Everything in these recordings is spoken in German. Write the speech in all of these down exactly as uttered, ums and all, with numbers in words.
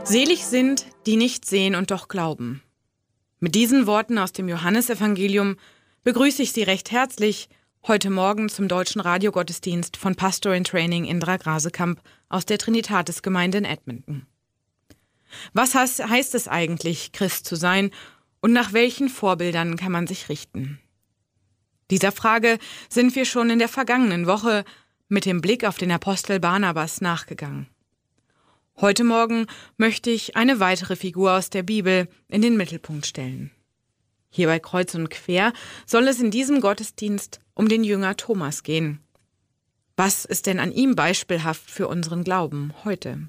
Selig sind, die nicht sehen und doch glauben. Mit diesen Worten aus dem Johannesevangelium begrüße ich Sie recht herzlich heute Morgen zum deutschen Radiogottesdienst von Pastor in Training Indra Grasekamp aus der Trinitatis-Gemeinde in Edmonton. Was heißt es eigentlich, Christ zu sein und nach welchen Vorbildern kann man sich richten? Dieser Frage sind wir schon in der vergangenen Woche mit dem Blick auf den Apostel Barnabas nachgegangen. Heute Morgen möchte ich eine weitere Figur aus der Bibel in den Mittelpunkt stellen. Hier bei Kreuz und Quer soll es in diesem Gottesdienst um den Jünger Thomas gehen. Was ist denn an ihm beispielhaft für unseren Glauben heute?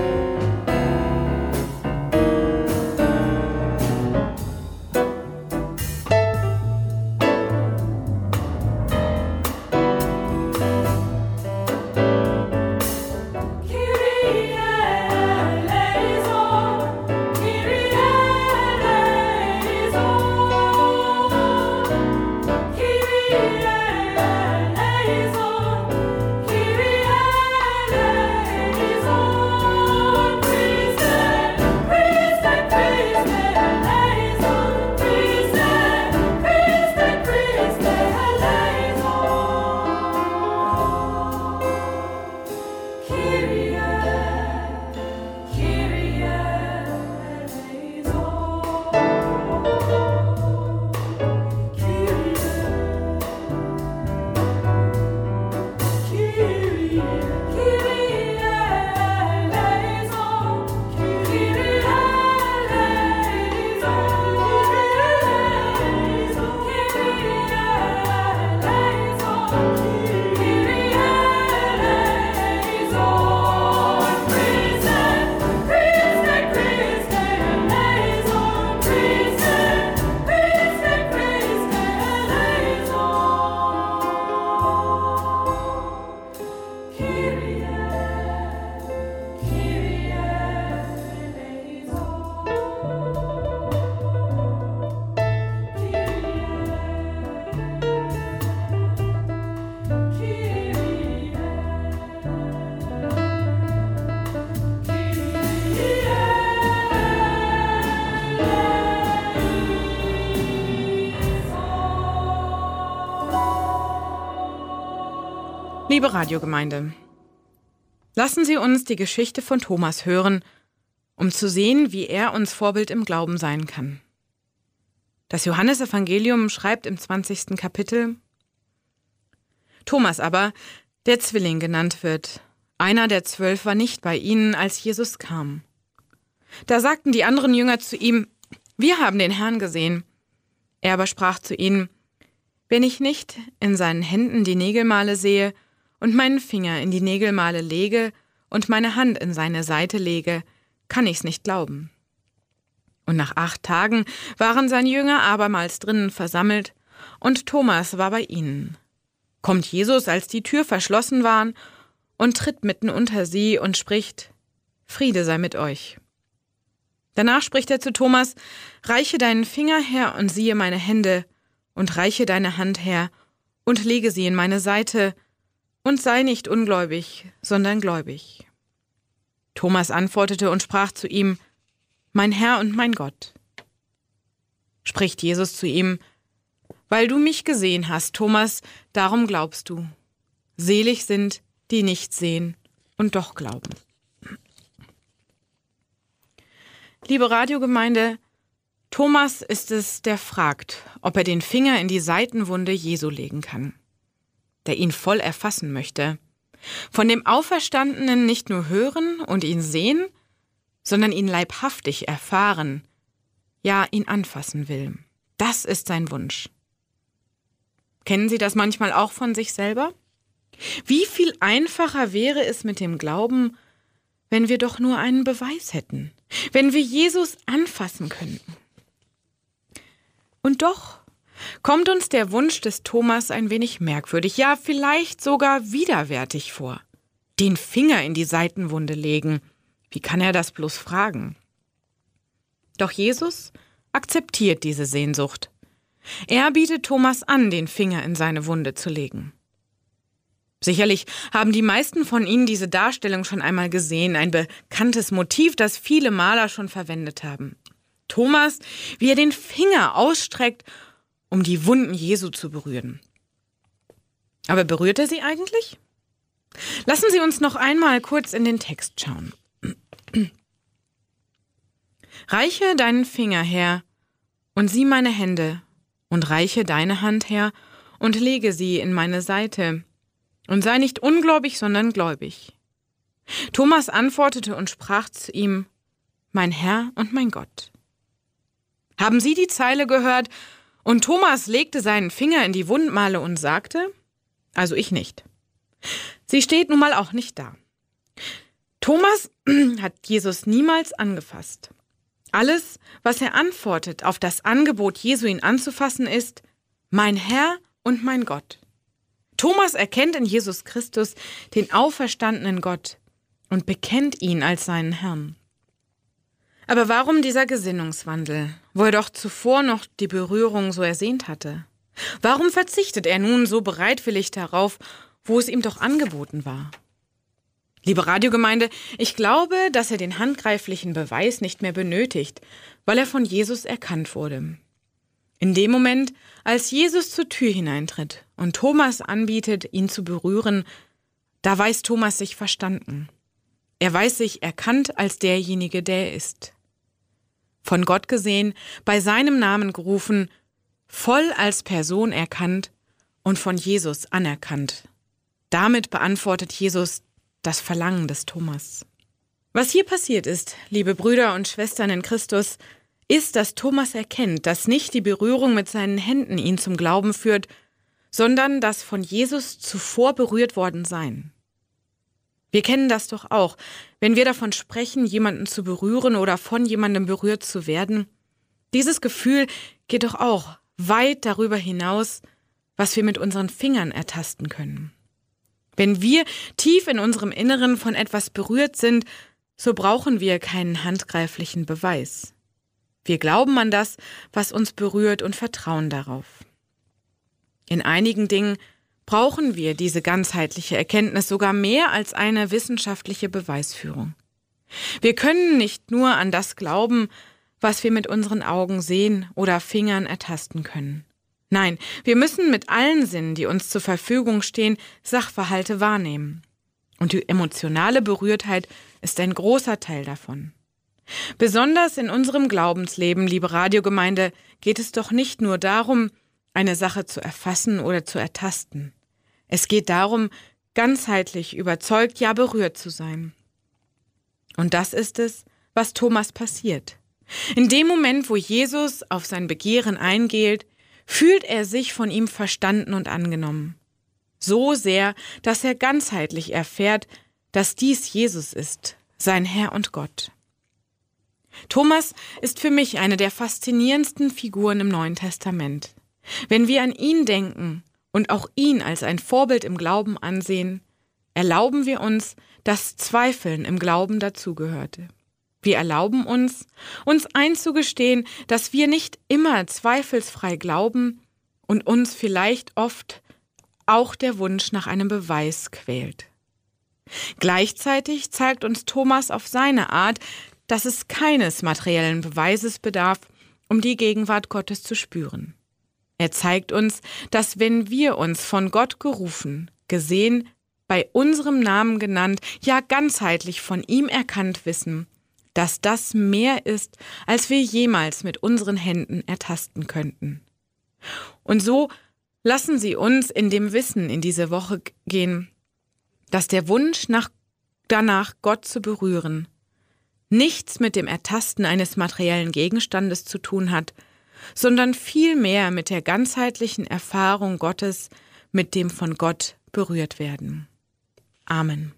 Liebe Radiogemeinde, lassen Sie uns die Geschichte von Thomas hören, um zu sehen, wie er uns Vorbild im Glauben sein kann. Das Johannesevangelium schreibt im zwanzigsten Kapitel: Thomas aber, der Zwilling genannt wird, einer der zwölf, war nicht bei ihnen, als Jesus kam. Da sagten die anderen Jünger zu ihm: Wir haben den Herrn gesehen. Er aber sprach zu ihnen: Wenn ich nicht in seinen Händen die Nägelmale sehe und meinen Finger in die Nägelmale lege und meine Hand in seine Seite lege, kann ich's nicht glauben. Und nach acht Tagen waren seine Jünger abermals drinnen versammelt, und Thomas war bei ihnen. Kommt Jesus, als die Tür verschlossen war, und tritt mitten unter sie und spricht: Friede sei mit euch. Danach spricht er zu Thomas: Reiche deinen Finger her und siehe meine Hände, und reiche deine Hand her und lege sie in meine Seite, und sei nicht ungläubig, sondern gläubig. Thomas antwortete und sprach zu ihm: Mein Herr und mein Gott. Spricht Jesus zu ihm: Weil du mich gesehen hast, Thomas, darum glaubst du. Selig sind, die nicht sehen und doch glauben. Liebe Radiogemeinde, Thomas ist es, der fragt, ob er den Finger in die Seitenwunde Jesu legen kann, der ihn voll erfassen möchte, von dem Auferstandenen nicht nur hören und ihn sehen, sondern ihn leibhaftig erfahren, ja, ihn anfassen will. Das ist sein Wunsch. Kennen Sie das manchmal auch von sich selber? Wie viel einfacher wäre es mit dem Glauben, wenn wir doch nur einen Beweis hätten, wenn wir Jesus anfassen könnten. Und doch kommt uns der Wunsch des Thomas ein wenig merkwürdig, ja vielleicht sogar widerwärtig vor. Den Finger in die Seitenwunde legen, wie kann er das bloß fragen? Doch Jesus akzeptiert diese Sehnsucht. Er bietet Thomas an, den Finger in seine Wunde zu legen. Sicherlich haben die meisten von Ihnen diese Darstellung schon einmal gesehen, ein bekanntes Motiv, das viele Maler schon verwendet haben. Thomas, wie er den Finger ausstreckt, um die Wunden Jesu zu berühren. Aber berührt er sie eigentlich? Lassen Sie uns noch einmal kurz in den Text schauen. Reiche deinen Finger her und sieh meine Hände, und reiche deine Hand her und lege sie in meine Seite, und sei nicht ungläubig, sondern gläubig. Thomas antwortete und sprach zu ihm: Mein Herr und mein Gott. Haben Sie die Zeile gehört? Und Thomas legte seinen Finger in die Wundmale und sagte: Also ich nicht. Sie steht nun mal auch nicht da. Thomas hat Jesus niemals angefasst. Alles, was er antwortet auf das Angebot Jesu, ihn anzufassen, ist: Mein Herr und mein Gott. Thomas erkennt in Jesus Christus den auferstandenen Gott und bekennt ihn als seinen Herrn. Aber warum dieser Gesinnungswandel, wo er doch zuvor noch die Berührung so ersehnt hatte? Warum verzichtet er nun so bereitwillig darauf, wo es ihm doch angeboten war? Liebe Radiogemeinde, ich glaube, dass er den handgreiflichen Beweis nicht mehr benötigt, weil er von Jesus erkannt wurde. In dem Moment, als Jesus zur Tür hineintritt und Thomas anbietet, ihn zu berühren, da weiß Thomas sich verstanden. Er weiß sich erkannt als derjenige, der er ist. Von Gott gesehen, bei seinem Namen gerufen, voll als Person erkannt und von Jesus anerkannt. Damit beantwortet Jesus das Verlangen des Thomas. Was hier passiert ist, liebe Brüder und Schwestern in Christus, ist, dass Thomas erkennt, dass nicht die Berührung mit seinen Händen ihn zum Glauben führt, sondern das von Jesus zuvor berührt worden sein. Wir kennen das doch auch, wenn wir davon sprechen, jemanden zu berühren oder von jemandem berührt zu werden. Dieses Gefühl geht doch auch weit darüber hinaus, was wir mit unseren Fingern ertasten können. Wenn wir tief in unserem Inneren von etwas berührt sind, so brauchen wir keinen handgreiflichen Beweis. Wir glauben an das, was uns berührt, und vertrauen darauf. In einigen Dingen brauchen wir diese ganzheitliche Erkenntnis sogar mehr als eine wissenschaftliche Beweisführung. Wir können nicht nur an das glauben, was wir mit unseren Augen sehen oder Fingern ertasten können. Nein, wir müssen mit allen Sinnen, die uns zur Verfügung stehen, Sachverhalte wahrnehmen. Und die emotionale Berührtheit ist ein großer Teil davon. Besonders in unserem Glaubensleben, liebe Radiogemeinde, geht es doch nicht nur darum, eine Sache zu erfassen oder zu ertasten. Es geht darum, ganzheitlich überzeugt, ja berührt zu sein. Und das ist es, was Thomas passiert. In dem Moment, wo Jesus auf sein Begehren eingeht, fühlt er sich von ihm verstanden und angenommen. So sehr, dass er ganzheitlich erfährt, dass dies Jesus ist, sein Herr und Gott. Thomas ist für mich eine der faszinierendsten Figuren im Neuen Testament. Wenn wir an ihn denken und auch ihn als ein Vorbild im Glauben ansehen, erlauben wir uns, dass Zweifeln im Glauben dazugehörte. Wir erlauben uns, uns einzugestehen, dass wir nicht immer zweifelsfrei glauben und uns vielleicht oft auch der Wunsch nach einem Beweis quält. Gleichzeitig zeigt uns Thomas auf seine Art, dass es keines materiellen Beweises bedarf, um die Gegenwart Gottes zu spüren. Er zeigt uns, dass wenn wir uns von Gott gerufen, gesehen, bei unserem Namen genannt, ja ganzheitlich von ihm erkannt wissen, dass das mehr ist, als wir jemals mit unseren Händen ertasten könnten. Und so lassen Sie uns in dem Wissen in diese Woche gehen, dass der Wunsch nach, danach, Gott zu berühren, nichts mit dem Ertasten eines materiellen Gegenstandes zu tun hat, sondern vielmehr mit der ganzheitlichen Erfahrung Gottes, mit dem von Gott berührt werden. Amen.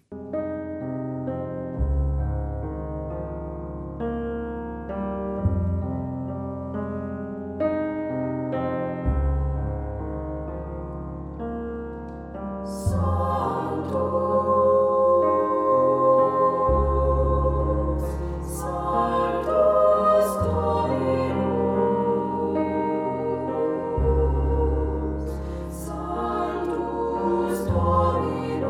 Sanctus Dominus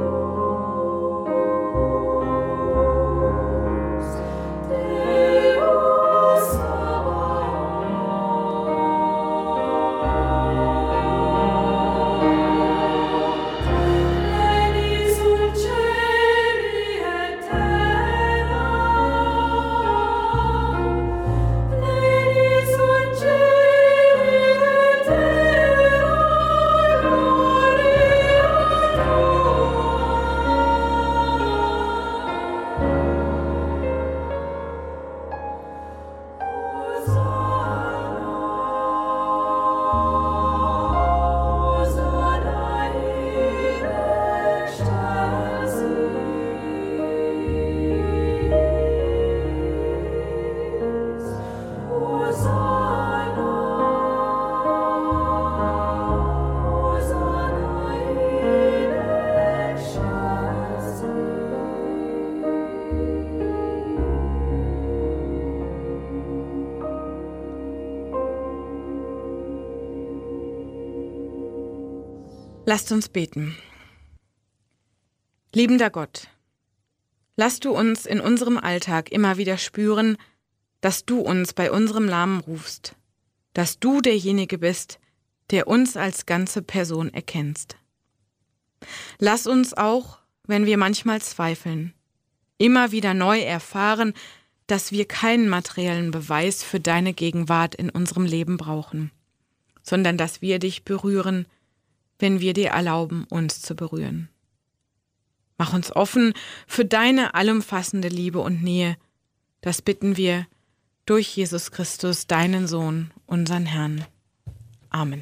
Lasst uns beten. Liebender Gott, lass du uns in unserem Alltag immer wieder spüren, dass du uns bei unserem Namen rufst, dass du derjenige bist, der uns als ganze Person erkennst. Lass uns auch, wenn wir manchmal zweifeln, immer wieder neu erfahren, dass wir keinen materiellen Beweis für deine Gegenwart in unserem Leben brauchen, sondern dass wir dich berühren, wenn wir dir erlauben, uns zu berühren. Mach uns offen für deine allumfassende Liebe und Nähe. Das bitten wir durch Jesus Christus, deinen Sohn, unseren Herrn. Amen.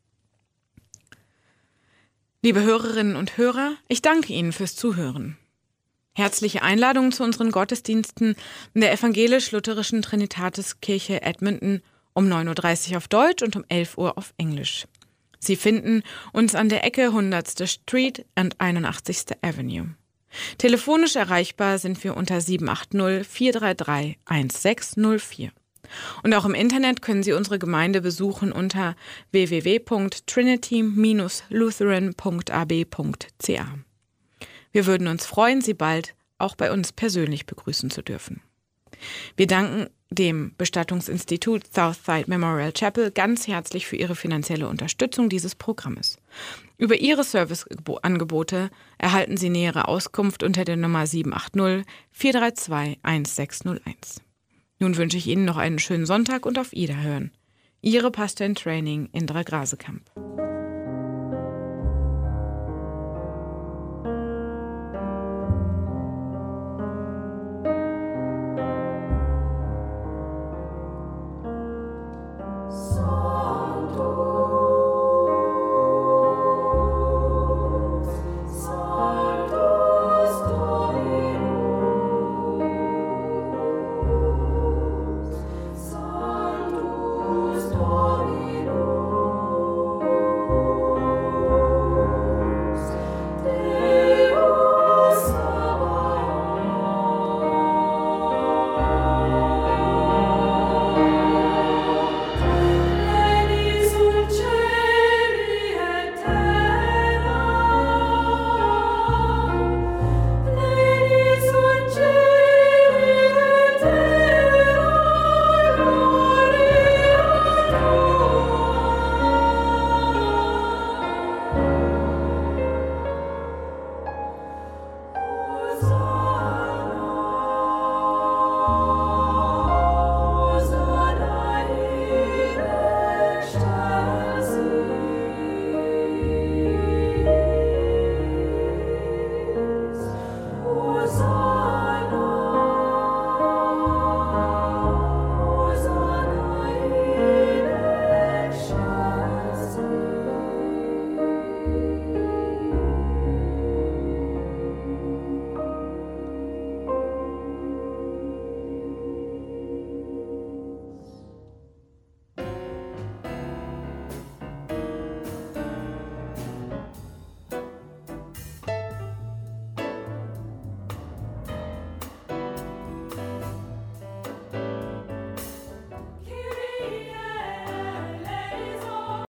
Liebe Hörerinnen und Hörer, ich danke Ihnen fürs Zuhören. Herzliche Einladung zu unseren Gottesdiensten in der evangelisch-lutherischen Trinitatiskirche Edmonton um neun Uhr dreißig auf Deutsch und um elf Uhr auf Englisch. Sie finden uns an der Ecke hundertste Street und einundachtzigste Avenue. Telefonisch erreichbar sind wir unter sieben acht null, vier drei drei, eins sechs null vier. Und auch im Internet können Sie unsere Gemeinde besuchen unter w w w punkt trinity dash lutheran punkt a b punkt c a. Wir würden uns freuen, Sie bald auch bei uns persönlich begrüßen zu dürfen. Wir danken dem Bestattungsinstitut Southside Memorial Chapel ganz herzlich für ihre finanzielle Unterstützung dieses Programmes. Über ihre Serviceangebote erhalten Sie nähere Auskunft unter der Nummer sieben acht null, vier drei zwei, eins sechs null eins. Nun wünsche ich Ihnen noch einen schönen Sonntag und auf Wiederhören. Ihre Pastor in Training, Indra Grasekamp.